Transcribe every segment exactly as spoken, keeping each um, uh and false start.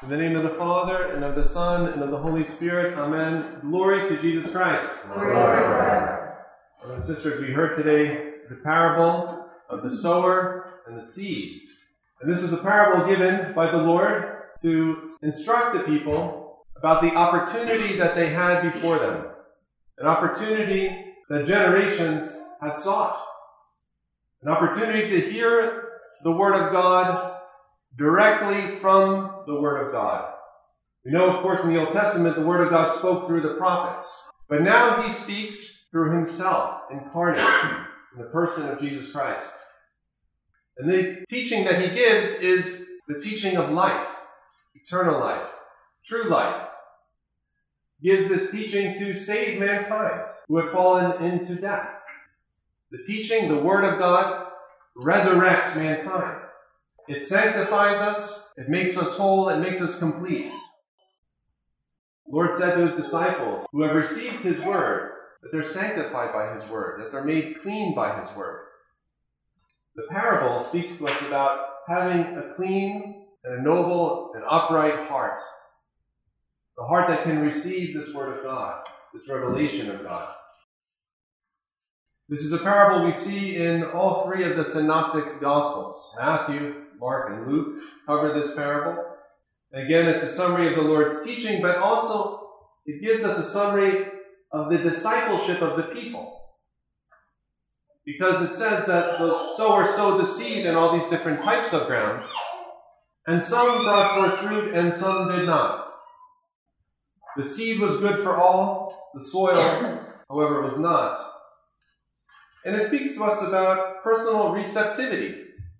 In the name of the Father, and of the Son, and of the Holy Spirit, amen. Glory to Jesus Christ. Glory forever. Brothers and sisters, we heard today the parable of the sower and the seed. And this is a parable given by the Lord to instruct the people about the opportunity that they had before them. An opportunity that generations had sought. An opportunity to hear the Word of God directly from the Word of God. We know, of course, in the Old Testament, the Word of God spoke through the prophets. But now he speaks through himself, incarnate, in the person of Jesus Christ. And the teaching that he gives is the teaching of life, eternal life, true life. He gives this teaching to save mankind who had fallen into death. The teaching, the Word of God, resurrects mankind. It sanctifies us, it makes us whole, it makes us complete. The Lord said to his disciples who have received his word, that they're sanctified by his word, that they're made clean by his word. The parable speaks to us about having a clean and a noble and upright heart. The heart that can receive this word of God, this revelation of God. This is a parable we see in all three of the synoptic gospels. Matthew, Mark, and Luke cover this parable. Again, it's a summary of the Lord's teaching, but also it gives us a summary of the discipleship of the people. Because it says that the sower sowed the seed in all these different types of ground, and some brought forth fruit and some did not. The seed was good for all, the soil, however, was not. And it speaks to us about personal receptivity.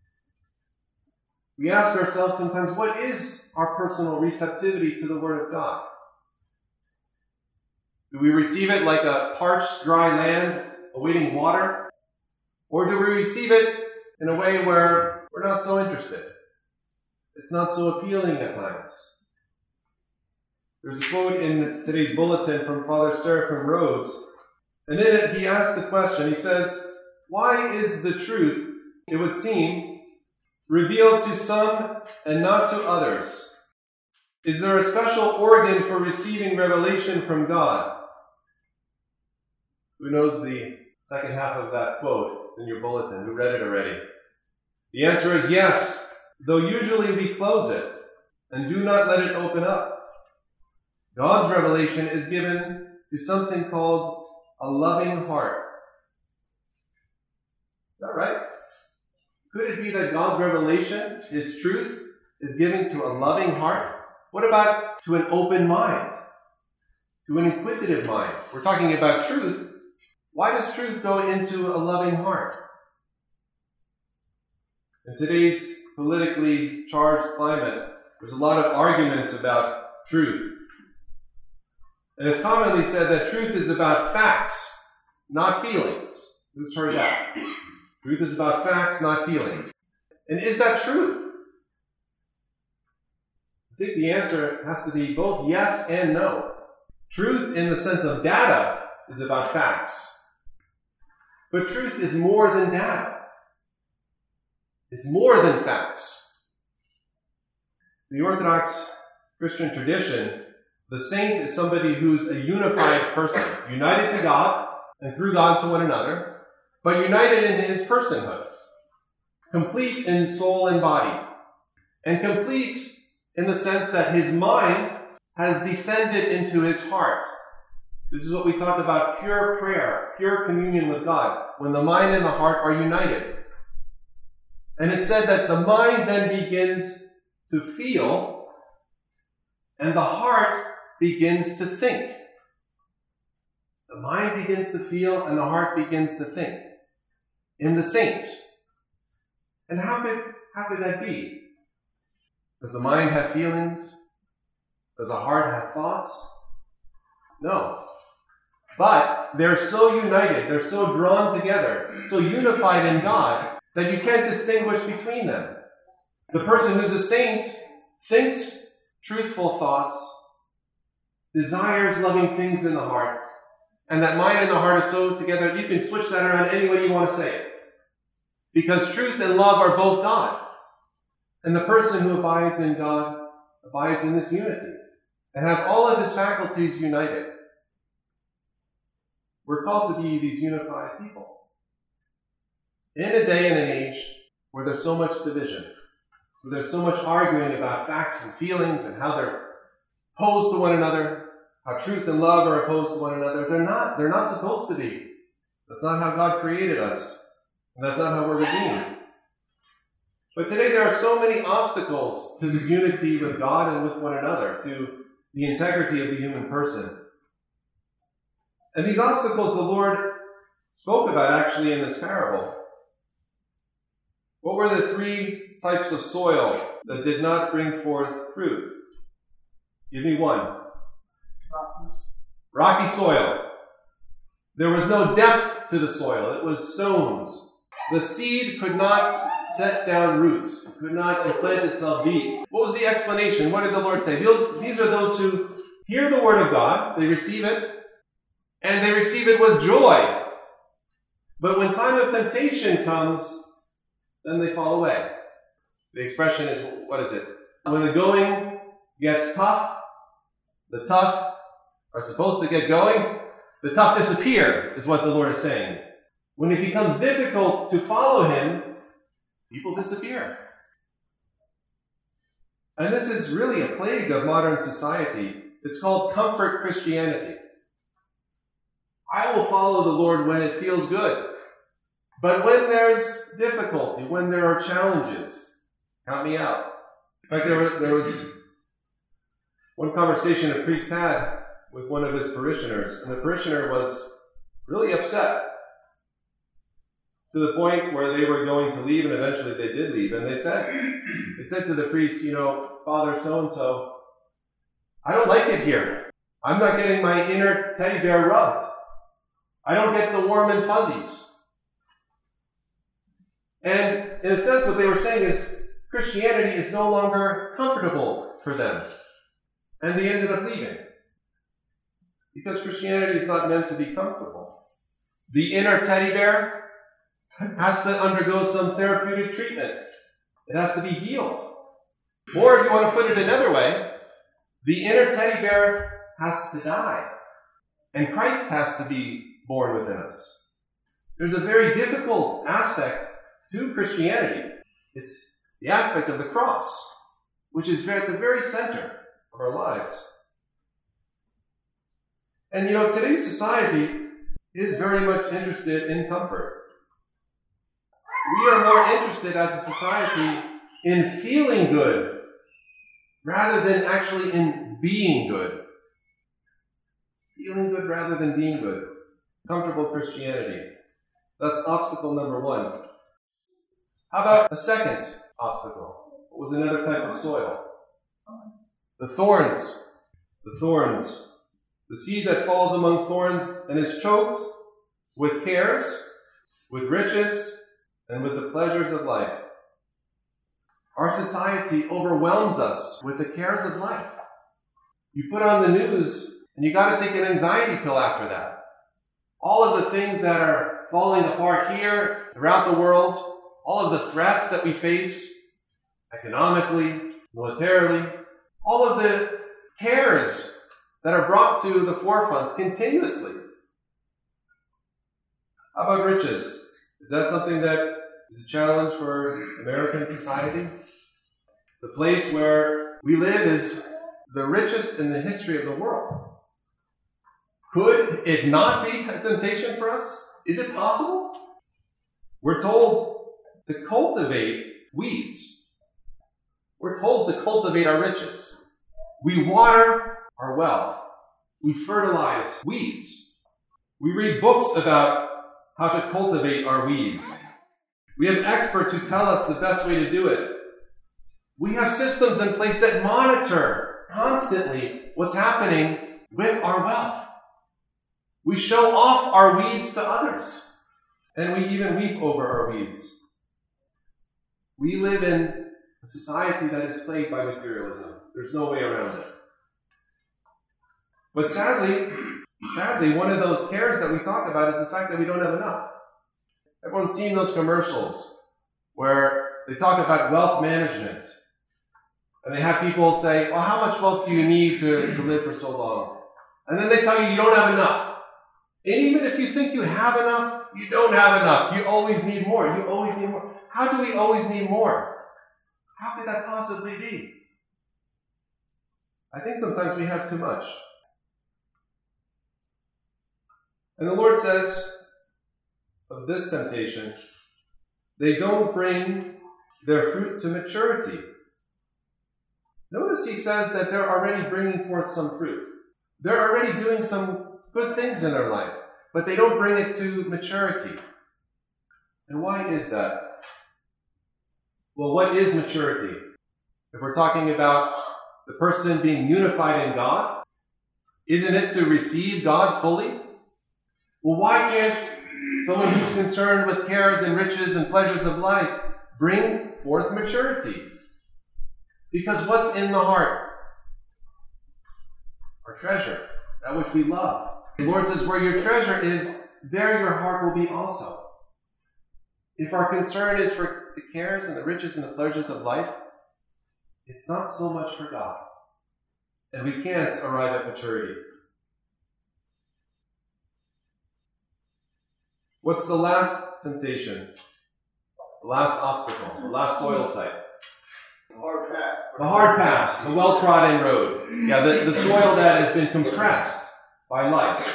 We ask ourselves sometimes, what is our personal receptivity to the Word of God? Do we receive it like a parched, dry land awaiting water? Or do we receive it in a way where we're not so interested? It's not so appealing at times. There's a quote in today's bulletin from Father Seraphim Rose, and in it he asks the question, he says, why is the truth, it would seem, revealed to some and not to others? Is there a special organ for receiving revelation from God? Who knows the second half of that quote? It's in your bulletin. Who read it already? The answer is yes, though usually we close it and do not let it open up. God's revelation is given to something called a loving heart. Is that right? Could it be that God's revelation, his truth, is given to a loving heart? What about to an open mind? To an inquisitive mind? We're talking about truth. Why does truth go into a loving heart? In today's politically charged climate, there's a lot of arguments about truth. And it's commonly said that truth is about facts, not feelings. Who's heard that? Truth is about facts, not feelings. And is that true? I think the answer has to be both yes and no. Truth in the sense of data is about facts. But truth is more than data. It's more than facts. In the Orthodox Christian tradition, the saint is somebody who's a unified person, united to God and through God to one another, but united in his personhood, complete in soul and body, and complete in the sense that his mind has descended into his heart. This is what we talk about, pure prayer, pure communion with God, when the mind and the heart are united. And it said that the mind then begins to feel, and the heart begins to think. The mind begins to feel, and the heart begins to think. In the saints. And how could, how could that be? Does the mind have feelings? Does the heart have thoughts? No. But they're so united, they're so drawn together, so unified in God, that you can't distinguish between them. The person who's a saint thinks truthful thoughts, desires loving things in the heart, and that mind and the heart are so together that you can switch that around any way you want to say it. Because truth and love are both God. And the person who abides in God abides in this unity and has all of his faculties united. We're called to be these unified people. In a day and an age where there's so much division, where there's so much arguing about facts and feelings and how they're opposed to one another, how truth and love are opposed to one another, they're not. They're not supposed to be. That's not how God created us. And that's not how we're redeemed. But today there are so many obstacles to this unity with God and with one another, to the integrity of the human person. And these obstacles the Lord spoke about actually in this parable. What were the three types of soil that did not bring forth fruit? Give me one. Rockies. Rocky soil. There was no depth to the soil. It was stones. The seed could not set down roots. It could not implant itself deep. What was the explanation? What did the Lord say? These, these are those who hear the word of God, they receive it, and they receive it with joy. But when time of temptation comes, then they fall away. The expression is, what is it? When the going gets tough, the tough are supposed to get going, the tough disappear, is what the Lord is saying. When it becomes difficult to follow him, people disappear. And this is really a plague of modern society. It's called comfort Christianity. I will follow the Lord when it feels good. But when there's difficulty, when there are challenges, count me out. In fact, there was, there was one conversation a priest had with one of his parishioners, and the parishioner was really upset to the point where they were going to leave, and eventually they did leave. And they said, they said to the priest, you know, Father so-and-so, I don't like it here. I'm not getting my inner teddy bear rubbed. I don't get the warm and fuzzies. And in a sense, what they were saying is Christianity is no longer comfortable for them. And they ended up leaving. Because Christianity is not meant to be comfortable. The inner teddy bear has to undergo some therapeutic treatment. It has to be healed. Or if you want to put it another way, the inner teddy bear has to die. And Christ has to be born within us. There's a very difficult aspect to Christianity. It's the aspect of the cross, which is at the very center of our lives. And you know, today's society is very much interested in comfort. We are more interested as a society in feeling good rather than actually in being good. Feeling good rather than being good. Comfortable Christianity. That's obstacle number one. How about a second obstacle? What was another type of soil? The thorns. The thorns. The seed that falls among thorns and is choked with cares, with riches, and with the pleasures of life. Our society overwhelms us with the cares of life. You put on the news, and you got to take an anxiety pill after that. All of the things that are falling apart here, throughout the world, all of the threats that we face, economically, militarily, all of the cares that are brought to the forefront continuously. How about riches? Is that something that is a challenge for American society? The place where we live is the richest in the history of the world. Could it not be a temptation for us? Is it possible? We're told to cultivate weeds. We're told to cultivate our riches. We water our wealth. We fertilize weeds. We read books about how to cultivate our weeds. We have experts who tell us the best way to do it. We have systems in place that monitor constantly what's happening with our wealth. We show off our weeds to others, and we even weep over our weeds. We live in a society that is plagued by materialism. There's no way around it. But sadly, sadly, one of those cares that we talk about is the fact that we don't have enough. Everyone's seen those commercials where they talk about wealth management. And they have people say, well, how much wealth do you need to, to live for so long? And then they tell you you don't have enough. And even if you think you have enough, you don't have enough. You always need more. You always need more. How do we always need more? How could that possibly be? I think sometimes we have too much. And the Lord says of this temptation, they don't bring their fruit to maturity. Notice he says that they're already bringing forth some fruit. They're already doing some good things in their life, but they don't bring it to maturity. And why is that? Well, what is maturity? If we're talking about the person being unified in God, isn't it to receive God fully? Well, why can't someone who's concerned with cares and riches and pleasures of life bring forth maturity? Because what's in the heart? Our treasure, that which we love. The Lord says, where your treasure is, there your heart will be also. If our concern is for the cares and the riches and the pleasures of life, it's not so much for God. And we can't arrive at maturity. What's the last temptation? The last obstacle, the last soil type? The hard path. The hard path, the well-trodden road. Yeah, the, the soil that has been compressed by life.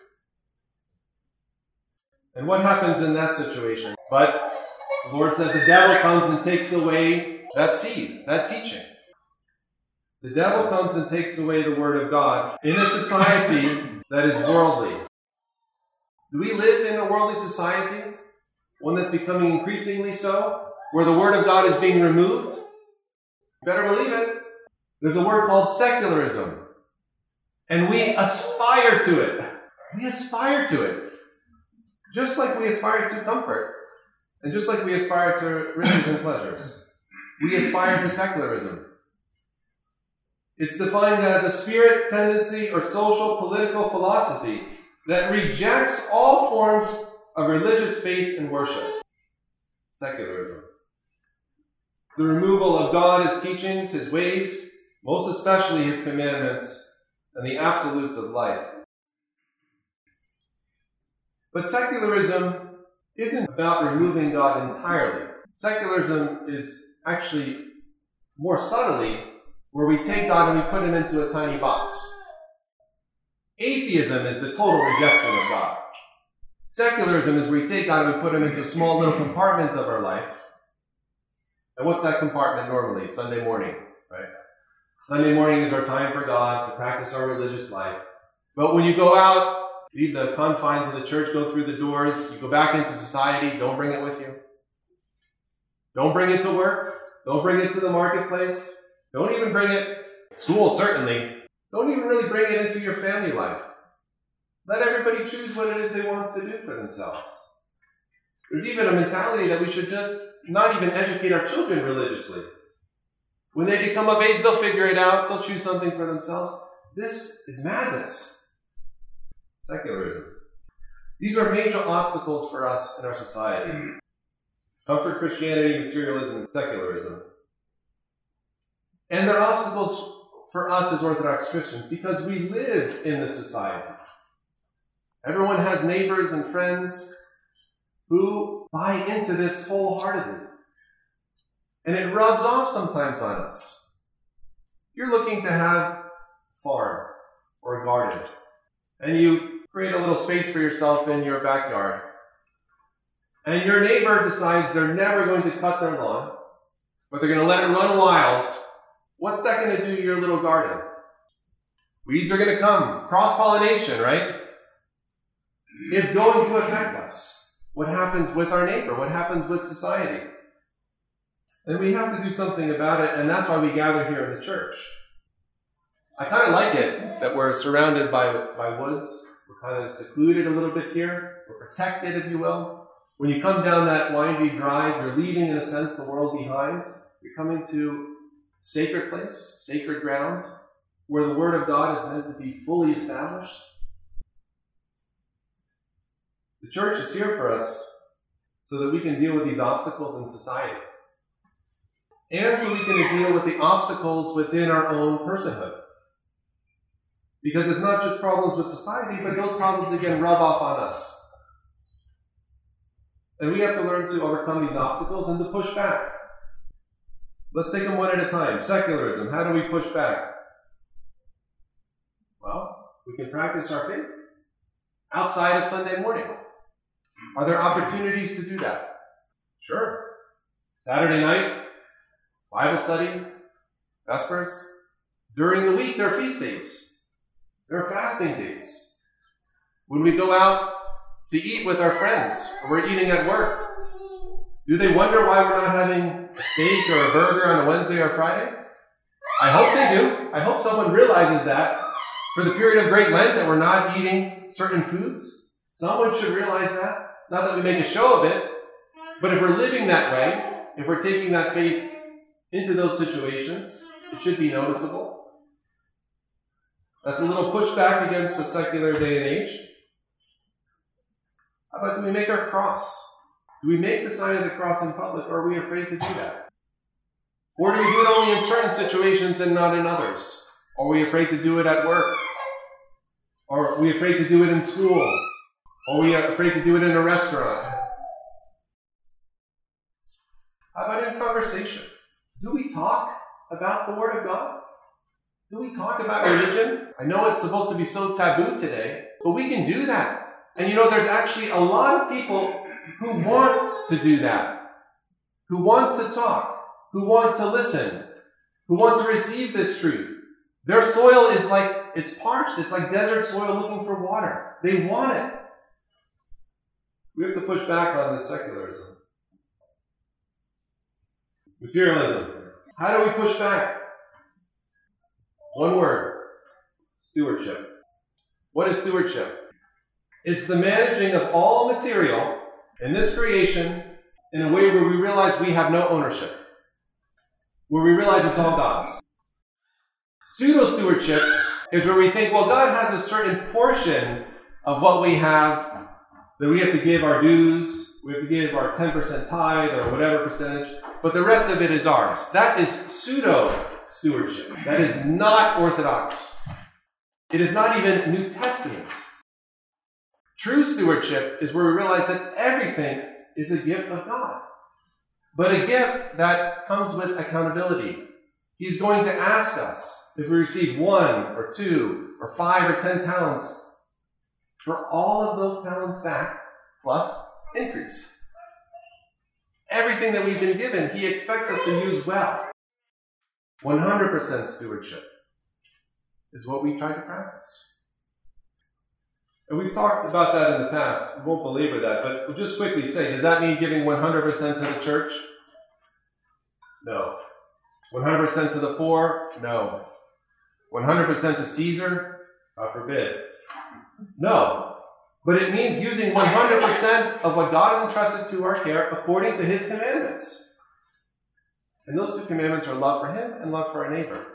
And what happens in that situation? But the Lord says the devil comes and takes away that seed, that teaching. The devil comes and takes away the word of God in a society that is worldly. Do we live in a worldly society? One that's becoming increasingly so? Where the word of God is being removed? Better believe it. There's a word called secularism. And we aspire to it. We aspire to it. Just like we aspire to comfort. And just like we aspire to riches and pleasures. We aspire to secularism. It's defined as a spirit, tendency, or social, political philosophy that rejects all forms of religious faith and worship. Secularism. The removal of God, His teachings, His ways, most especially His commandments, and the absolutes of life. But secularism isn't about removing God entirely. Secularism is actually more subtly where we take God and we put Him into a tiny box. Atheism is the total rejection of God. Secularism is where we take God and we put Him into a small little compartment of our life. And what's that compartment normally? Sunday morning, right? Sunday morning is our time for God to practice our religious life. But when you go out, leave the confines of the church, go through the doors, you go back into society, don't bring it with you. Don't bring it to work. Don't bring it to the marketplace. Don't even bring it to school, certainly. Don't even really bring it into your family life. Let everybody choose what it is they want to do for themselves. There's even a mentality that we should just not even educate our children religiously. When they become of age, they'll figure it out. They'll choose something for themselves. This is madness. Secularism. These are major obstacles for us in our society. Comfort Christianity, materialism, and secularism. And they're obstacles for us as Orthodox Christians because we live in this society. Everyone has neighbors and friends who buy into this wholeheartedly. And it rubs off sometimes on us. You're looking to have a farm or a garden, and you create a little space for yourself in your backyard. And your neighbor decides they're never going to cut their lawn, but they're going to let it run wild. What's that going to do to your little garden? Weeds are going to come. Cross-pollination, right? It's going to affect us. What happens with our neighbor? What happens with society? And we have to do something about it, and that's why we gather here in the church. I kind of like it that we're surrounded by, by woods. We're kind of secluded a little bit here. We're protected, if you will. When you come down that windy drive, you're leaving, in a sense, the world behind. You're coming to a sacred place, sacred ground, where the Word of God is meant to be fully established. The church is here for us so that we can deal with these obstacles in society. and so we can deal with the obstacles within our own personhood. Because it's not just problems with society, but those problems, again, rub off on us. And we have to learn to overcome these obstacles and to push back. Let's take them one at a time. Secularism, how do we push back? Well, we can practice our faith outside of Sunday morning. Are there opportunities to do that? Sure. Saturday night, Bible study, Vespers. During the week, there are feast days. There are fasting days. When we go out to eat with our friends, or we're eating at work, do they wonder why we're not having a steak or a burger on a Wednesday or Friday? I hope they do. I hope someone realizes that for the period of Great Lent that we're not eating certain foods. Someone should realize that. Not that we make a show of it, but if we're living that way, if we're taking that faith into those situations, it should be noticeable. That's a little pushback against a secular day and age. How about, do we make our cross? Do we make the sign of the cross in public, or are we afraid to do that? Or do we do it only in certain situations and not in others? Are we afraid to do it at work? Or are we afraid to do it in school? Or are we afraid to do it in a restaurant? How about in conversation? Do we talk about the Word of God? Do we talk about religion? I know it's supposed to be so taboo today, but we can do that. And you know, there's actually a lot of people who want to do that, who want to talk, who want to listen, who want to receive this truth. Their soil is like, it's parched. It's like desert soil looking for water. They want it. We have to push back on this secularism. Materialism. How do we push back? One word. Stewardship. What is stewardship? It's the managing of all material in this creation in a way where we realize we have no ownership. Where we realize it's all God's. Pseudo-stewardship is where we think, well, God has a certain portion of what we have that we have to give our dues, we have to give our ten percent tithe or whatever percentage, but the rest of it is ours. That is pseudo-stewardship. That is not orthodox. It is not even New Testament. True stewardship is where we realize that everything is a gift of God, but a gift that comes with accountability. He's going to ask us if we receive one or two or five or ten talents for all of those talents back plus increase. Everything that we've been given, he expects us to use well. one hundred percent stewardship is what we try to practice. And we've talked about that in the past. We won't belabor that, but we'll just quickly say, does that mean giving one hundred percent to the church? No. one hundred percent to the poor? No. one hundred percent to Caesar? God forbid. No. But it means using one hundred percent of what God has entrusted to our care according to his commandments. And those two commandments are love for him and love for our neighbor.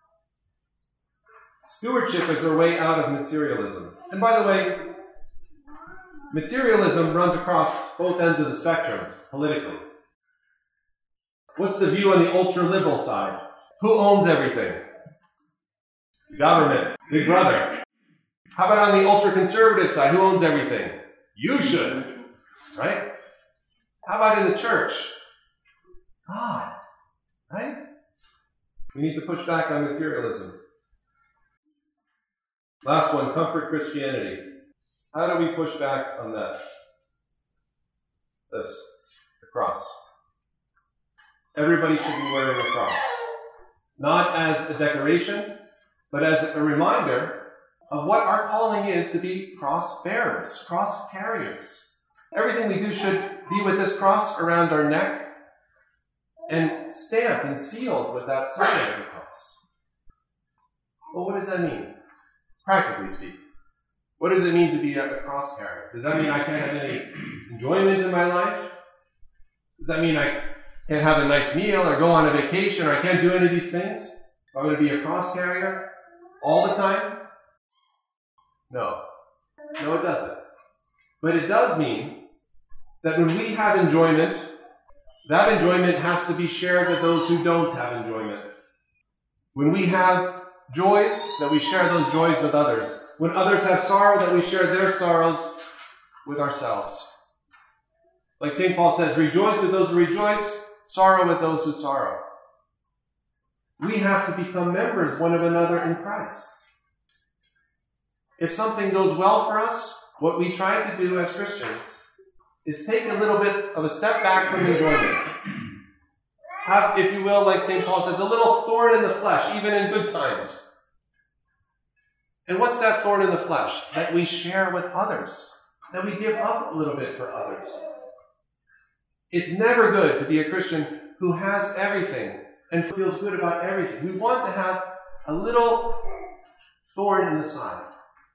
Stewardship is our way out of materialism. And by the way, materialism runs across both ends of the spectrum politically. What's the view on the ultra-liberal side? Who owns everything? The government. Big brother. How about on the ultra-conservative side? Who owns everything? You should. Right? How about in the church? God. Right? We need to push back on materialism. Last one, comfort Christianity. How do we push back on that? This, the cross. Everybody should be wearing a cross. Not as a decoration, but as a reminder of what our calling is to be cross bearers, cross carriers. Everything we do should be with this cross around our neck and stamped and sealed with that sign of the cross. Well, what does that mean? Practically speaking. What does it mean to be a cross carrier? Does that mean I can't have any enjoyment in my life? Does that mean I can't have a nice meal or go on a vacation or I can't do any of these things? I'm going to be a cross carrier all the time? No. No, it doesn't. But it does mean that when we have enjoyment that enjoyment has to be shared with those who don't have enjoyment. When we have joys, that we share those joys with others. When others have sorrow, that we share their sorrows with ourselves. Like Saint Paul says, rejoice with those who rejoice, sorrow with those who sorrow. We have to become members one of another in Christ. If something goes well for us, what we try to do as Christians is take a little bit of a step back from enjoyment. Have, if you will, like Saint Paul says, a little thorn in the flesh, even in good times. And what's that thorn in the flesh? That we share with others. That we give up a little bit for others. It's never good to be a Christian who has everything and feels good about everything. We want to have a little thorn in the side.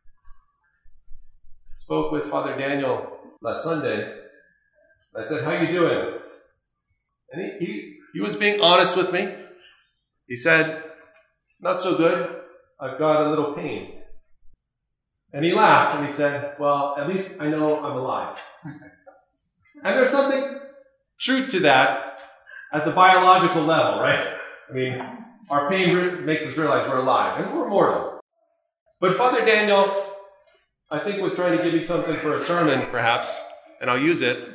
I spoke with Father Daniel last Sunday. I said, how you doing? And he, he, he was being honest with me. He said, not so good. I've got a little pain. And he laughed and he said, well, at least I know I'm alive. And there's something true to that at the biological level, right? I mean, our pain re- makes us realize we're alive and we're mortal. But Father Daniel, I think, was trying to give me something for a sermon, perhaps, and I'll use it,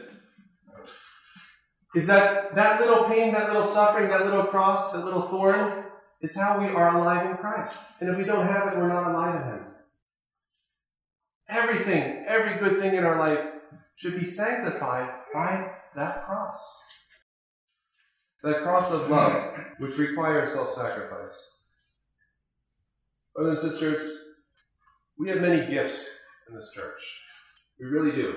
is that that little pain, that little suffering, that little cross, that little thorn is how we are alive in Christ. And if we don't have it, we're not alive in Him. Everything, every good thing in our life should be sanctified by that cross. That cross of love, which requires self-sacrifice. Brothers and sisters, we have many gifts in this church. We really do.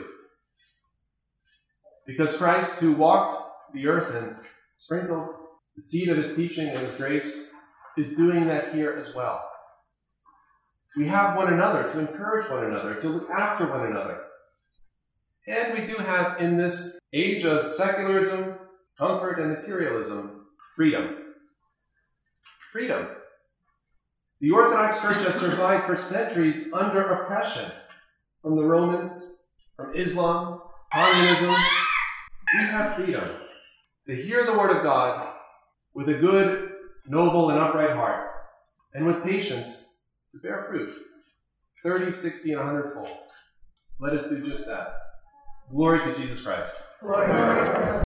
Because Christ, who walked the earth and sprinkled the seed of His teaching and His grace, is doing that here as well. We have one another to encourage one another, to look after one another. And we do have, in this age of secularism, comfort, and materialism, freedom. Freedom. The Orthodox Church has survived for centuries under oppression from the Romans, from Islam, communism. We have freedom to hear the Word of God with a good, noble, and upright heart, and with patience to bear fruit, thirty, sixty, and a hundred fold. Let us do just that. Glory to Jesus Christ. Glory.